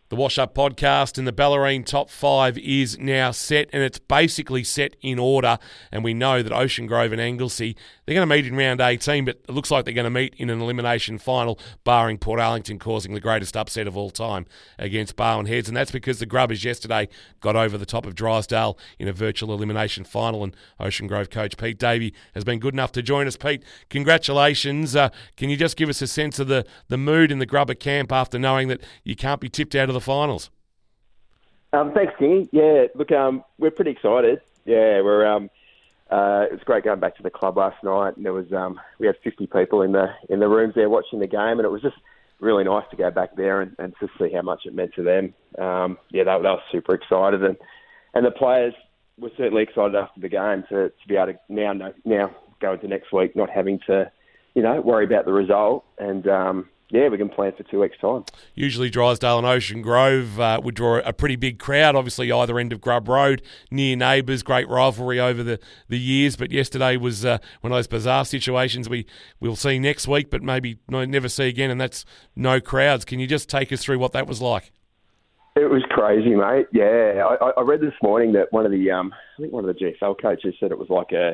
The Wash Up Podcast and the Bellarine Top 5 is now set, and it's basically set in order. And we know that Ocean Grove and Anglesey, they're going to meet in round 18, but it looks like they're going to meet in an elimination final, barring Port Arlington causing the greatest upset of all time against Barwon Heads. And that's because the Grubbers yesterday got over the top of Drysdale in a virtual elimination final, and Ocean Grove coach Pete Davey has been good enough to join us. Pete, congratulations. Can you just give us a sense of the mood in the Grubber camp after knowing that you can't be tipped out of the finals? Thanks, Kingy. Yeah, look, we're pretty excited. Yeah, we're. It was great going back to the club last night, and there was we had 50 people in the rooms there watching the game, and it was just really nice to go back there and to see how much it meant to them. They were super excited, and the players were certainly excited after the game to be able to now go into next week not having to, worry about the result, and we can plan for 2 weeks' time. Usually Drysdale and Ocean Grove would draw a pretty big crowd, obviously either end of Grub Road, near neighbours, great rivalry over the years, but yesterday was one of those bizarre situations we'll see next week, but maybe never see again, and that's no crowds. Can you just take us through what that was like? It was crazy, mate. Yeah, I read this morning that one of the GFL coaches said it was like a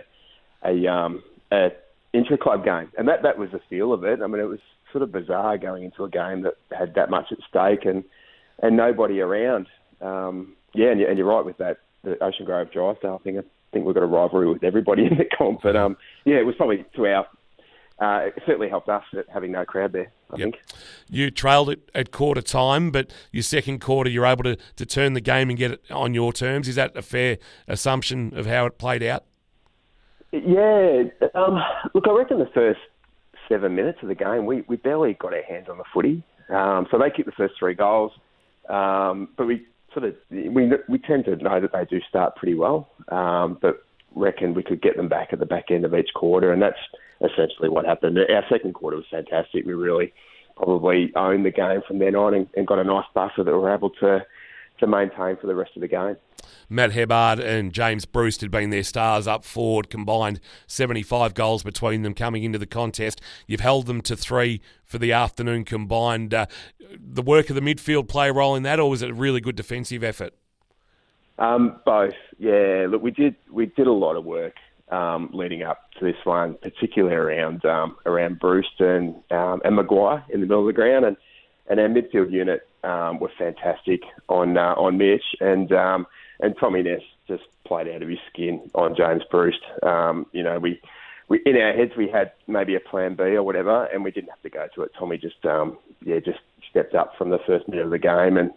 intra-club game, and that was the feel of it. I mean, it was sort of bizarre going into a game that had that much at stake and nobody around. And you're right with that. The Ocean Grove Drysdale thing. I think we've got a rivalry with everybody in the comp, but it was probably it certainly helped us at having no crowd there, I think. You trailed it at quarter time, but your second quarter you're able to turn the game and get it on your terms. Is that a fair assumption of how it played out? Yeah. Look, I reckon the first 7 minutes of the game, we barely got our hands on the footy. So they kicked the first 3 goals, but we tend to know that they do start pretty well, but reckon we could get them back at the back end of each quarter, and that's essentially what happened. Our second quarter was fantastic. We really probably owned the game from then on and got a nice buffer that we were able to maintain for the rest of the game. Matt Hebbard and James Bruce had been their stars up forward, combined 75 goals between them coming into the contest. You've held them to 3 for the afternoon combined. The work of the midfield play a role in that, or was it a really good defensive effort? Both, yeah. Look, we did a lot of work leading up to this one, particularly around Bruce and Maguire in the middle of the ground, and our midfield unit were fantastic on Mitch, and Tommy Ness just played out of his skin on James Bruce. We in our heads we had maybe a plan B or whatever, and we didn't have to go to it. Tommy just stepped up from the first minute of the game, and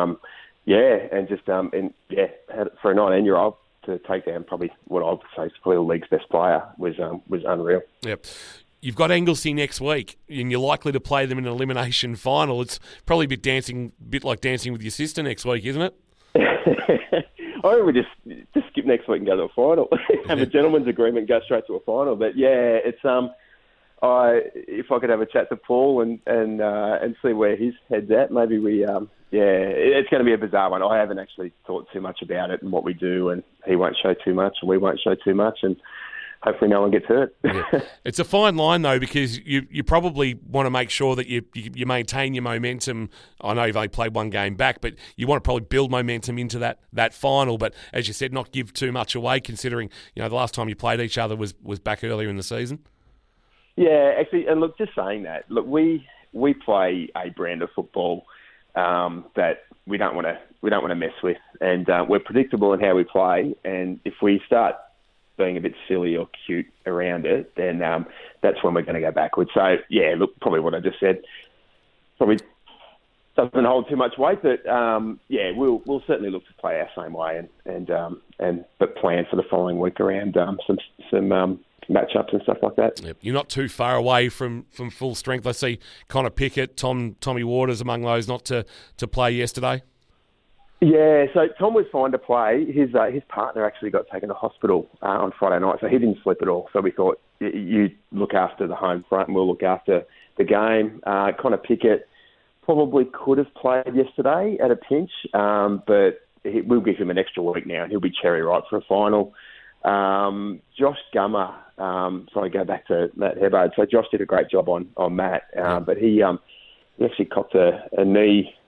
had for a 19-year-old to take down probably what I would say is probably the league's best player was unreal. Yep. You've got Anglesey next week, and you're likely to play them in an elimination final. It's probably a bit like dancing with your sister next week, isn't it? I think we just skip next week and go to a final. Have a gentleman's agreement, go straight to a final. But yeah, it's if I could have a chat to Paul and see where his head's at, maybe it's going to be a bizarre one. I haven't actually thought too much about it and what we do, and he won't show too much, and we won't show too much, and hopefully no one gets hurt. Yeah. It's a fine line, though, because you probably want to make sure that you maintain your momentum. I know you've only played one game back, but you want to probably build momentum into that final. But as you said, not give too much away, considering the last time you played each other was back earlier in the season. Yeah, actually, and look, just saying that, look, we play a brand of football that we don't want to mess with, and we're predictable in how we play. And if we start being a bit silly or cute around it, then that's when we're going to go backwards. So, yeah, look, probably what I just said probably doesn't hold too much weight, but we'll certainly look to play our same way but plan for the following week around some matchups and stuff like that. Yep. You're not too far away from full strength. I see Connor Pickett, Tommy Waters among those not to play yesterday. Yeah, so Tom was fine to play. His partner actually got taken to hospital on Friday night, so he didn't slip at all. So we thought, you look after the home front and we'll look after the game. Connor Pickett probably could have played yesterday at a pinch, but we'll give him an extra week now and he'll be cherry ripe for a final. Josh Gummer, so I go back to Matt Hebbard. So Josh did a great job on Matt, but he actually copped a knee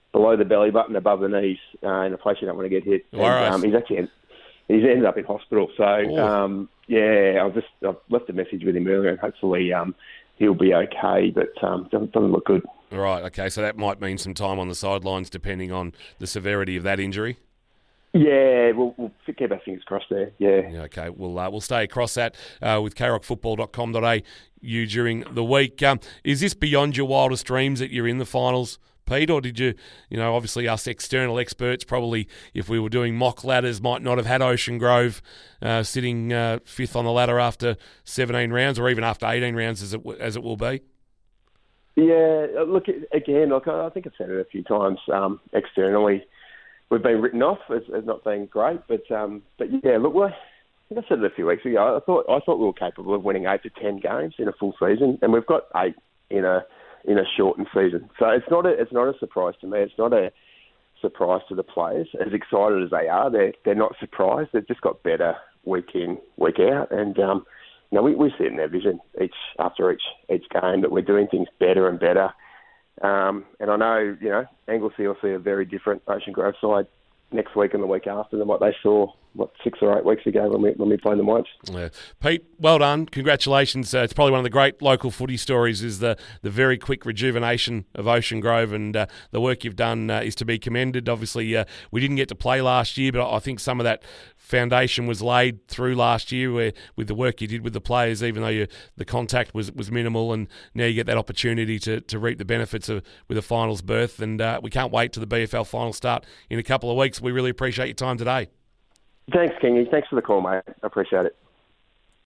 below the belly button, above the knees, in a place you don't want to get hit. And, he's ended up in hospital. So I've left a message with him earlier, and hopefully he'll be okay. But doesn't look good. Right. Okay. So that might mean some time on the sidelines, depending on the severity of that injury. Yeah, we'll keep our fingers crossed there. Yeah. Okay, we'll stay across that with krockfootball.com.au during the week. Is this beyond your wildest dreams that you're in the finals, Pete, or did you obviously us external experts probably, if we were doing mock ladders, might not have had Ocean Grove sitting fifth on the ladder after 17 rounds, or even after 18 rounds, as it will be? Yeah, look, again, I think I've said it a few times externally. We've been written off as not being great, but yeah, look, I think I said it a few weeks ago. I thought we were capable of winning 8 to 10 games in a full season, and we've got 8 in a shortened season. So it's not a surprise to me. It's not a surprise to the players. As excited as they are, they're not surprised. They've just got better week in, week out, and we see it in their vision after each game that we're doing things better and better. And I know, Anglesey will see a very different Ocean Grove side next week and the week after than what they saw, 6 or 8 weeks ago when we played them once. Yeah. Pete, well done. Congratulations. It's probably one of the great local footy stories is the very quick rejuvenation of Ocean Grove, and the work you've done is to be commended. Obviously, we didn't get to play last year, but I think some of that foundation was laid through last year with the work you did with the players, even though the contact was minimal, and now you get that opportunity to reap the benefits with a finals berth, and we can't wait till the BFL final start in a couple of weeks. We really appreciate your time today. Thanks, Kingy. Thanks for the call, mate. I appreciate it.